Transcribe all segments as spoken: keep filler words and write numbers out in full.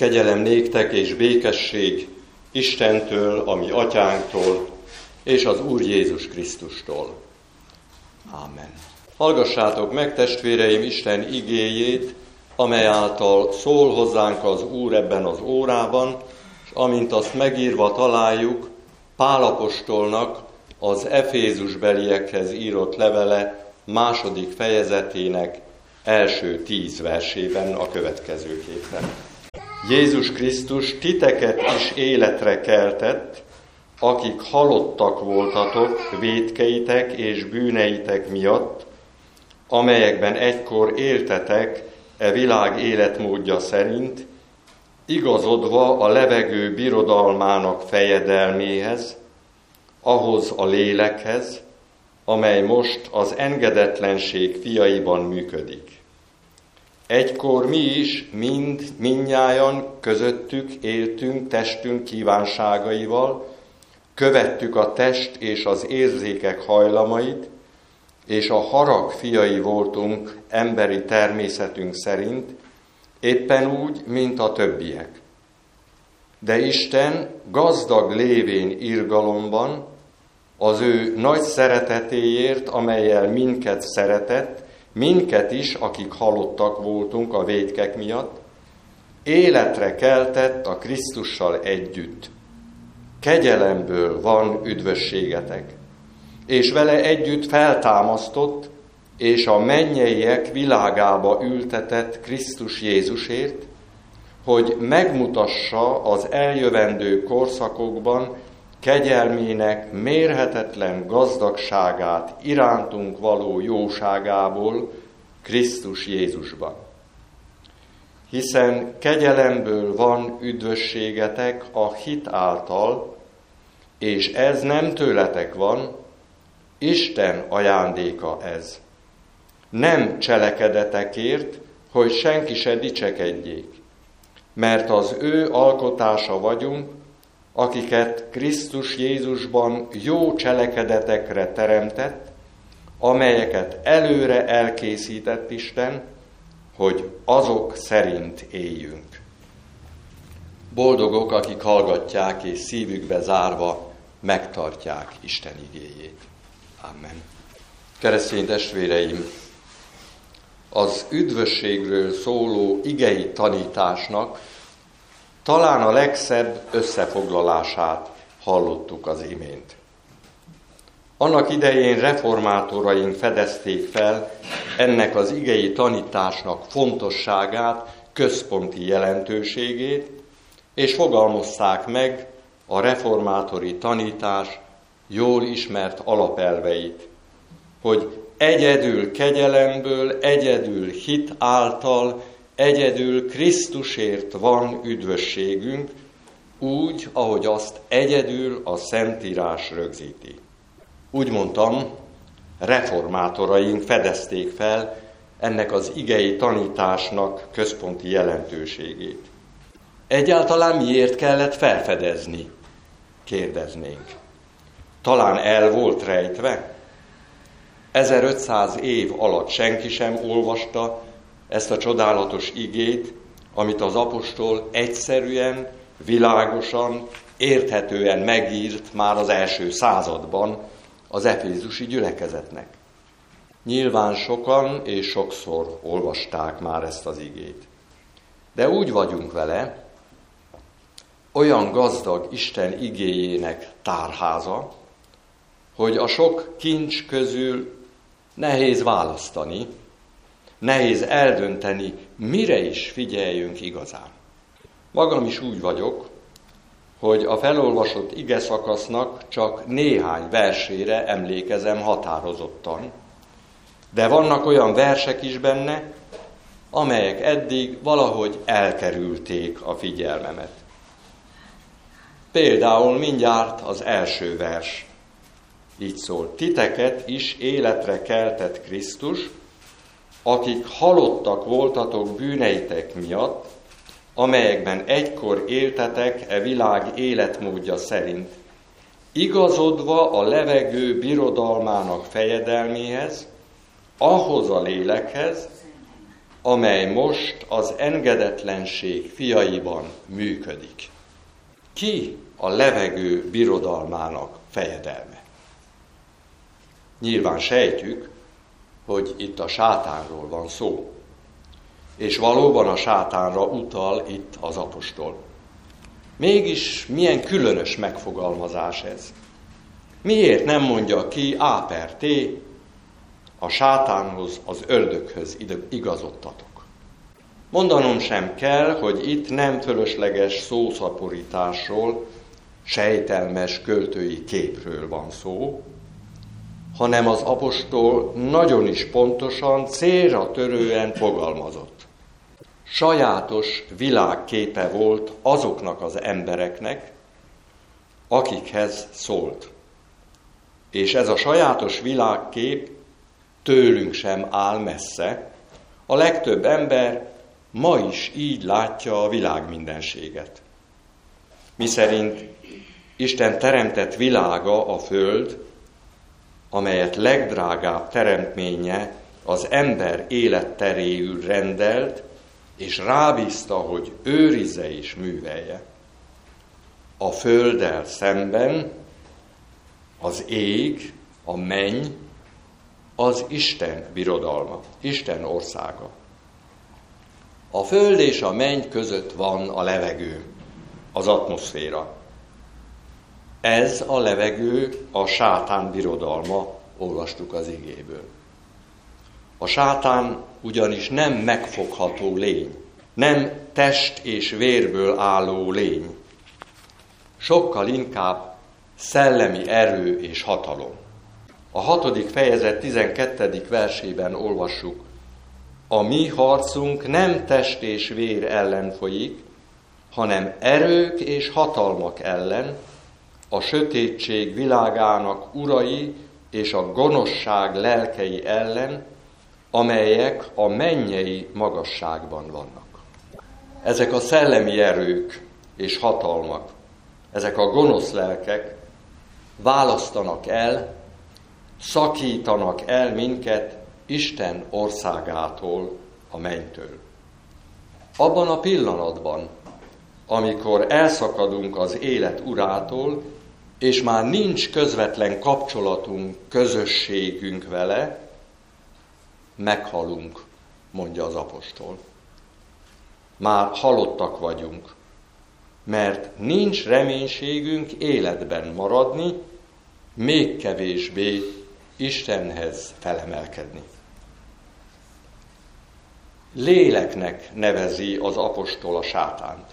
Kegyelem néktek és békesség Istentől, a mi atyánktól, és az Úr Jézus Krisztustól. Ámen. Hallgassátok meg, testvéreim, Isten igéjét, amely által szól hozzánk az Úr ebben az órában, és amint azt megírva találjuk, Pál apostolnak az Efézusbeliekhez írott levele második fejezetének első tíz versében a következőképpen. Jézus Krisztus titeket is életre keltett, akik halottak voltatok vétkeitek és bűneitek miatt, amelyekben egykor éltetek e világ életmódja szerint, igazodva a levegő birodalmának fejedelméhez, ahhoz a lélekhez, amely most az engedetlenség fiaiban működik. Egykor mi is mind, mindnyájan közöttük éltünk testünk kívánságaival, követtük a test és az érzékek hajlamait, és a harag fiai voltunk emberi természetünk szerint, éppen úgy, mint a többiek. De Isten gazdag lévén irgalomban, az ő nagy szeretetéért, amellyel minket szeretett, minket is, akik halottak voltunk a vétkek miatt, életre keltett a Krisztussal együtt. Kegyelemből van üdvösségetek, és vele együtt feltámasztott, és a mennyeiek világába ültetett Krisztus Jézusért, hogy megmutassa az eljövendő korszakokban kegyelmének mérhetetlen gazdagságát irántunk való jóságából Krisztus Jézusban. Hiszen kegyelemből van üdvösségetek a hit által, és ez nem tőletek van, Isten ajándéka ez. Nem cselekedetekért, hogy senki se dicsekedjék, mert az ő alkotása vagyunk, akiket Krisztus Jézusban jó cselekedetekre teremtett, amelyeket előre elkészített Isten, hogy azok szerint éljünk. Boldogok, akik hallgatják és szívükbe zárva megtartják Isten igéjét. Amen. Keresztény testvéreim, az üdvösségről szóló igei tanításnak talán a legszebb összefoglalását hallottuk az imént. Annak idején reformátoraink fedezték fel ennek az igei tanításnak fontosságát, központi jelentőségét, és fogalmazták meg a reformátori tanítás jól ismert alapelveit, hogy egyedül kegyelemből, egyedül hit által, egyedül Krisztusért van üdvösségünk, úgy, ahogy azt egyedül a Szentírás rögzíti. Úgy mondtam, reformátoraink fedezték fel ennek az igei tanításnak központi jelentőségét. Egyáltalán miért kellett felfedezni? Kérdeznénk. Talán el volt rejtve? ezerötszáz év alatt senki sem olvasta ezt a csodálatos igét, amit az apostol egyszerűen, világosan, érthetően megírt már az első században az efézusi gyülekezetnek. Nyilván sokan és sokszor olvasták már ezt az igét. De úgy vagyunk vele, olyan gazdag Isten igéjének tárháza, hogy a sok kincs közül nehéz választani, nehéz eldönteni, mire is figyeljünk igazán. Magam is úgy vagyok, hogy a felolvasott ige szakasznak csak néhány versére emlékezem határozottan, de vannak olyan versek is benne, amelyek eddig valahogy elkerülték a figyelmemet. Például mindjárt az első vers. Így szól: titeket is életre keltett Krisztus, akik halottak voltatok bűneitek miatt, amelyekben egykor éltetek e világ életmódja szerint, igazodva a levegő birodalmának fejedelméhez, ahhoz a lélekhez, amely most az engedetlenség fiaiban működik. Ki a levegő birodalmának fejedelme? Nyilván sejtjük, hogy itt a sátánról van szó. És valóban a sátánra utal itt az apostol. Mégis milyen különös megfogalmazás ez? Miért nem mondja ki A per T, a sátánhoz, az ördöghöz igazodtatok? Mondanom sem kell, hogy itt nem fölösleges szószaporításról, sejtelmes költői képről van szó, hanem az apostol nagyon is pontosan, célra törően fogalmazott. Sajátos világképe volt azoknak az embereknek, akikhez szólt. És ez a sajátos világkép tőlünk sem áll messze. A legtöbb ember ma is így látja a világ mindenséget. Miszerint Isten teremtett világa a föld, amelyet legdrágább teremtménye az ember életteréül rendelt, és rábízta, hogy őrizze és művelje. A földdel szemben az ég, a menny, az Isten birodalma, Isten országa. A föld és a menny között van a levegő, az atmoszféra. Ez a levegő a sátán birodalma, olvastuk az igéből. A sátán ugyanis nem megfogható lény, nem test és vérből álló lény, sokkal inkább szellemi erő és hatalom. A hatodik fejezet tizenkettedik versében olvassuk: a mi harcunk nem test és vér ellen folyik, hanem erők és hatalmak ellen, a sötétség világának urai és a gonoszság lelkei ellen, amelyek a mennyei magasságban vannak. Ezek a szellemi erők és hatalmak, ezek a gonosz lelkek választanak el, szakítanak el minket Isten országától, a mennytől. Abban a pillanatban, amikor elszakadunk az élet urától, és már nincs közvetlen kapcsolatunk, közösségünk vele, meghalunk, mondja az apostol. Már halottak vagyunk, mert nincs reménységünk életben maradni, még kevésbé Istenhez felemelkedni. Léleknek nevezi az apostol a sátánt.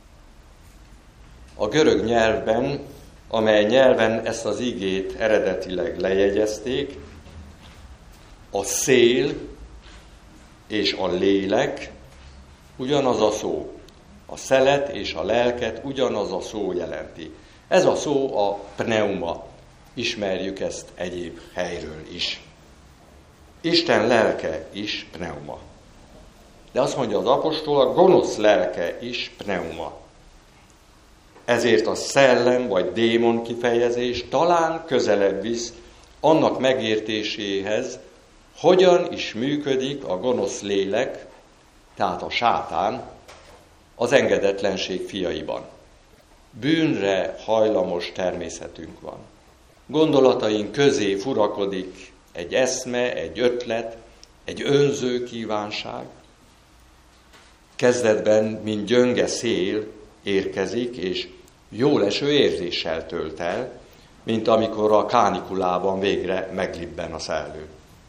A görög nyelvben, amely nyelven ezt az igét eredetileg lejegyezték, a szél és a lélek ugyanaz a szó. A szelet és a lelket ugyanaz a szó jelenti. Ez a szó a pneuma. Ismerjük ezt egyéb helyről is. Isten lelke is pneuma. De azt mondja az apostol, a gonosz lelke is pneuma. Ezért a szellem vagy démon kifejezés talán közelebb visz annak megértéséhez, hogyan is működik a gonosz lélek, tehát a sátán, az engedetlenség fiaiban. Bűnre hajlamos természetünk van. Gondolataink közé furakodik egy eszme, egy ötlet, egy önző kívánság. Kezdetben, mint gyönge szél érkezik, és jóleső érzéssel tölt el, mint amikor a kánikulában végre meglibben a szellő.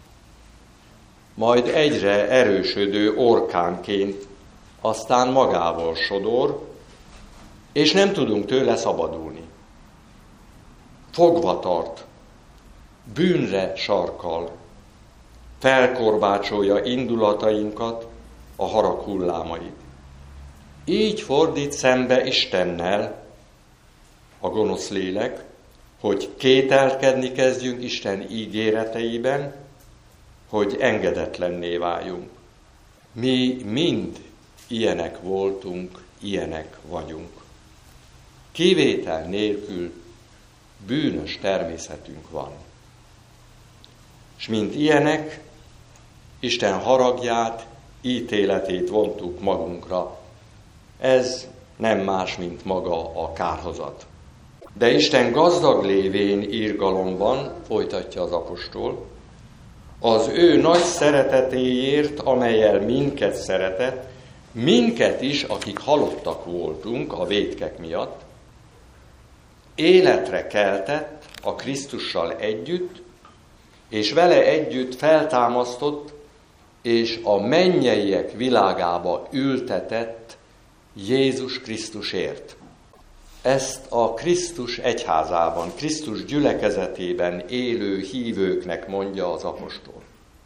Majd egyre erősödő orkánként aztán magával sodor, és nem tudunk tőle szabadulni. Fogva tart, bűnre sarkal, felkorbácsolja indulatainkat, a harag hullámait. Így fordít szembe Istennel a gonosz lélek, hogy kételkedni kezdjünk Isten ígéreteiben, hogy engedetlenné váljunk. Mi mind ilyenek voltunk, ilyenek vagyunk. Kivétel nélkül bűnös természetünk van. És mint ilyenek, Isten haragját ítéletét vontuk magunkra. Ez nem más, mint maga a kárhozat. De Isten gazdag lévén irgalomban, folytatja az apostol, az ő nagy szeretetéért, amellyel minket szeretett, minket is, akik halottak voltunk a vétkek miatt, életre keltett a Krisztussal együtt, és vele együtt feltámasztott, és a mennyeiek világába ültetett Jézus Krisztusért. Ezt a Krisztus egyházában, Krisztus gyülekezetében élő hívőknek mondja az apostol.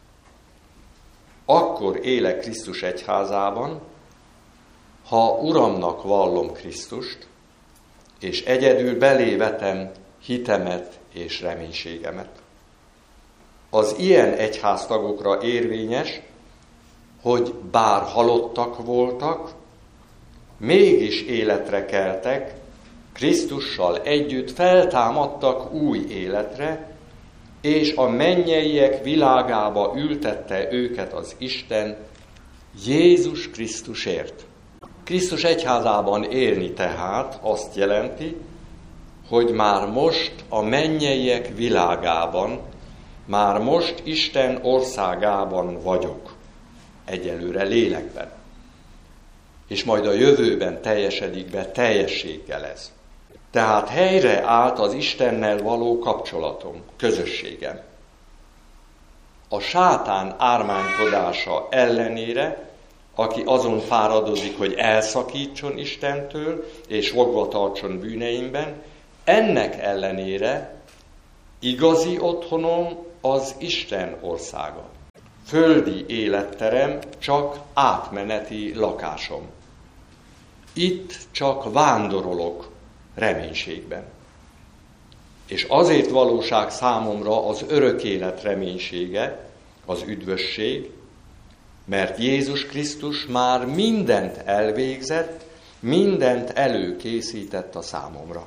Akkor élek Krisztus egyházában, ha Uramnak vallom Krisztust, és egyedül belévetem hitemet és reménységemet. Az ilyen egyháztagokra érvényes, hogy bár halottak voltak, mégis életre keltek, Krisztussal együtt feltámadtak új életre, és a mennyeiek világába ültette őket az Isten Jézus Krisztusért. Krisztus egyházában élni tehát azt jelenti, hogy már most a mennyeiek világában, már most Isten országában vagyok, egyelőre lélekben. És majd a jövőben teljesedik be teljességgel ez. Tehát helyre állt az Istennel való kapcsolatom, közösségem. A sátán ármánykodása ellenére, aki azon fáradozik, hogy elszakítson Istentől, és fogva tartson bűneimben, ennek ellenére igazi otthonom az Isten országa. Földi életterem csak átmeneti lakásom. Itt csak vándorolok reménységben. És azért valóság számomra az örök élet reménysége, az üdvösség, mert Jézus Krisztus már mindent elvégzett, mindent előkészített a számomra.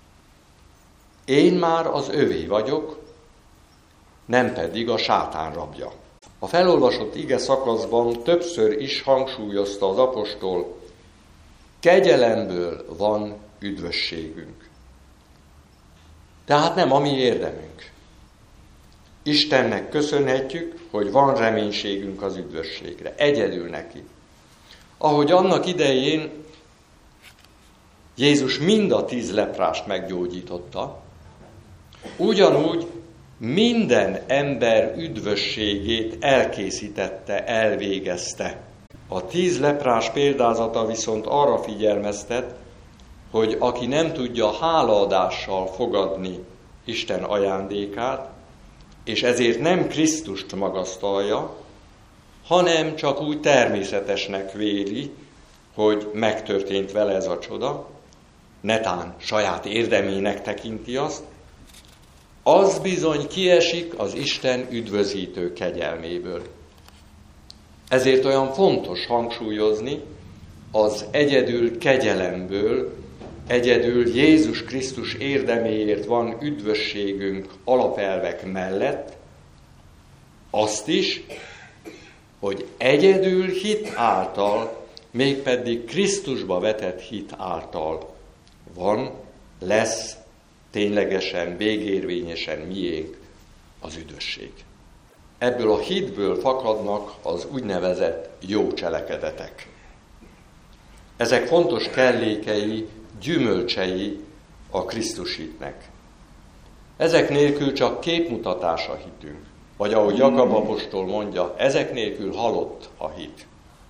Én már az övé vagyok, nem pedig a sátán rabja. A felolvasott ige szakaszban többször is hangsúlyozta az apostol, kegyelemből van üdvösségünk. Tehát nem a mi érdemünk. Istennek köszönhetjük, hogy van reménységünk az üdvösségre. Egyedül neki. Ahogy annak idején Jézus mind a tíz leprást meggyógyította, ugyanúgy minden ember üdvösségét elkészítette, elvégezte. A tíz leprás példázata viszont arra figyelmeztet, hogy aki nem tudja hálaadással fogadni Isten ajándékát, és ezért nem Krisztust magasztalja, hanem csak úgy természetesnek véli, hogy megtörtént vele ez a csoda, netán saját érdemének tekinti azt, az bizony kiesik az Isten üdvözítő kegyelméből. Ezért olyan fontos hangsúlyozni, az egyedül kegyelemből, egyedül Jézus Krisztus érdeméért van üdvösségünk alapelvek mellett, azt is, hogy egyedül hit által, mégpedig Krisztusba vetett hit által van, lesz ténylegesen, végérvényesen miénk az üdvösség. Ebből a hitből fakadnak az úgynevezett jó cselekedetek. Ezek fontos kellékei, gyümölcsei a Krisztus hitnek. Ezek nélkül csak képmutatás a hitünk. Vagy ahogy Jakab apostol mondja, ezek nélkül halott a hit.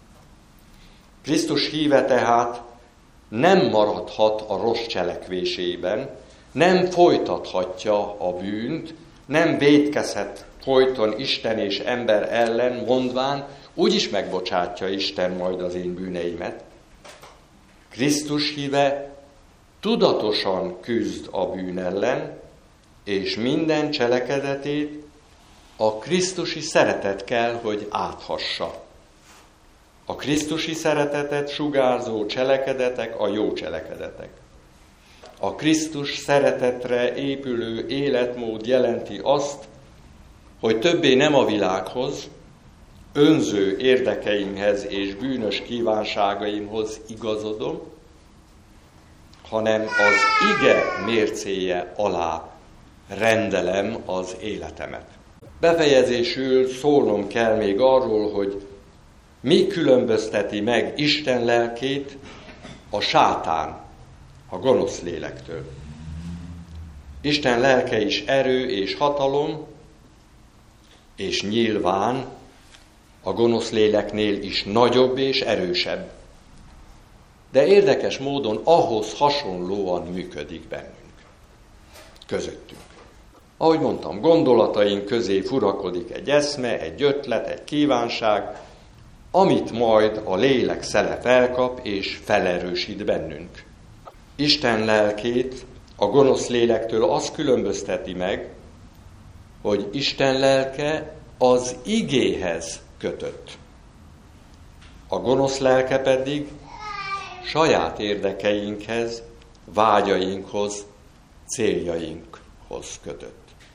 Krisztus híve tehát nem maradhat a rossz cselekvésében, nem folytathatja a bűnt, nem vétkezhet folyton Isten és ember ellen, mondván, úgyis megbocsátja Isten majd az én bűneimet. Krisztus híve tudatosan küzd a bűn ellen, és minden cselekedetét a krisztusi szeretet kell, hogy áthassa. A krisztusi szeretetet sugárzó cselekedetek a jó cselekedetek. A Krisztus szeretetre épülő életmód jelenti azt, hogy többé nem a világhoz, önző érdekeimhez és bűnös kívánságaimhoz igazodom, hanem az ige mércéje alá rendelem az életemet. Befejezésül szólnom kell még arról, hogy mi különbözteti meg Isten lelkét a sátán, a gonosz lélektől. Isten lelke is erő és hatalom, és nyilván a gonosz léleknél is nagyobb és erősebb. De érdekes módon ahhoz hasonlóan működik bennünk, közöttünk. Ahogy mondtam, gondolataink közé furakodik egy eszme, egy ötlet, egy kívánság, amit majd a lélek szele felkap és felerősít bennünk. Isten lelkét a gonosz lélektől az különbözteti meg, hogy Isten lelke az igéhez kötött. A gonosz lelke pedig saját érdekeinkhez, vágyainkhoz, céljainkhoz kötött.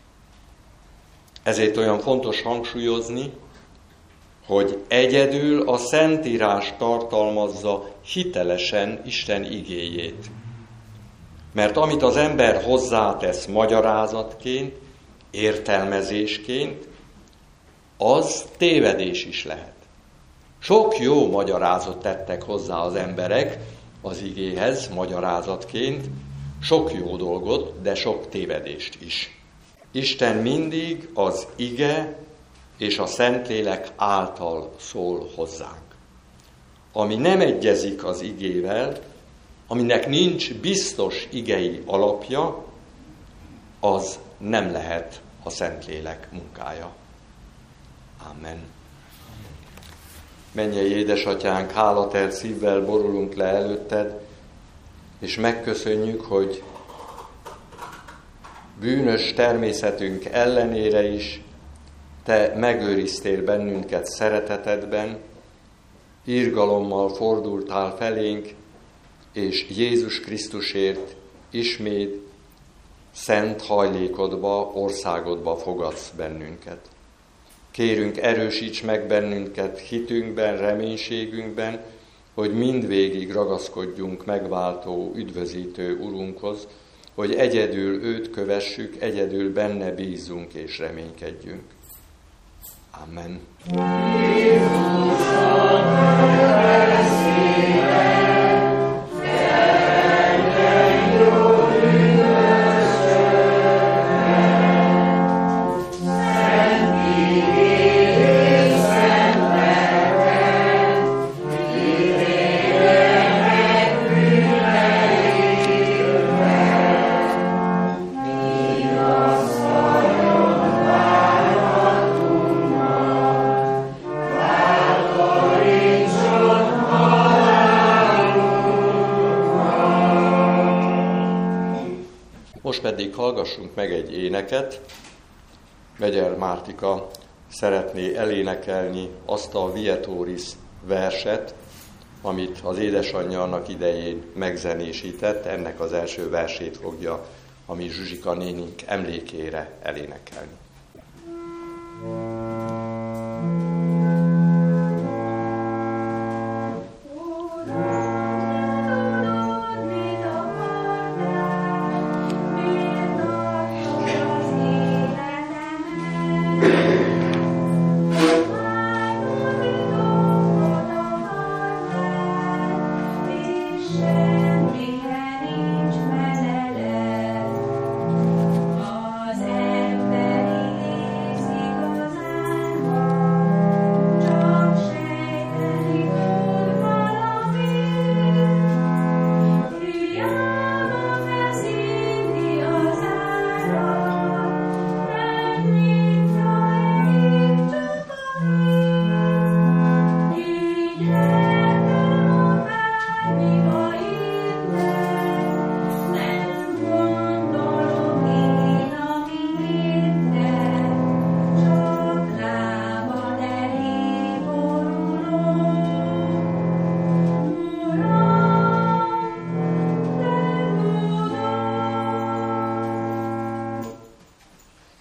Ezért olyan fontos hangsúlyozni, hogy egyedül a Szentírás tartalmazza hitelesen Isten igéjét. Mert amit az ember hozzátesz magyarázatként, értelmezésként, az tévedés is lehet. Sok jó magyarázat tettek hozzá az emberek az igéhez magyarázatként, sok jó dolgot, de sok tévedést is. Isten mindig az ige és a Szentlélek által szól hozzánk. Ami nem egyezik az igével, aminek nincs biztos igei alapja, az nem lehet a Szentlélek munkája. Amen. Mennyei édesatyánk, hálatelt szívvel borulunk le előtted, és megköszönjük, hogy bűnös természetünk ellenére is te megőriztél bennünket szeretetedben, irgalommal fordultál felénk, és Jézus Krisztusért ismét szent hajlékodba, országodba fogadsz bennünket. Kérünk, erősíts meg bennünket hitünkben, reménységünkben, hogy mindvégig ragaszkodjunk megváltó, üdvözítő Urunkhoz, hogy egyedül őt kövessük, egyedül benne bízzunk és reménykedjünk. Amen. Pedig hallgassunk meg egy éneket. Megyer Mártika szeretné elénekelni azt a Vietoris verset, amit az édesanyja annak idején megzenésített. Ennek az első versét fogja a mi Zsuzsika nénink emlékére elénekelni.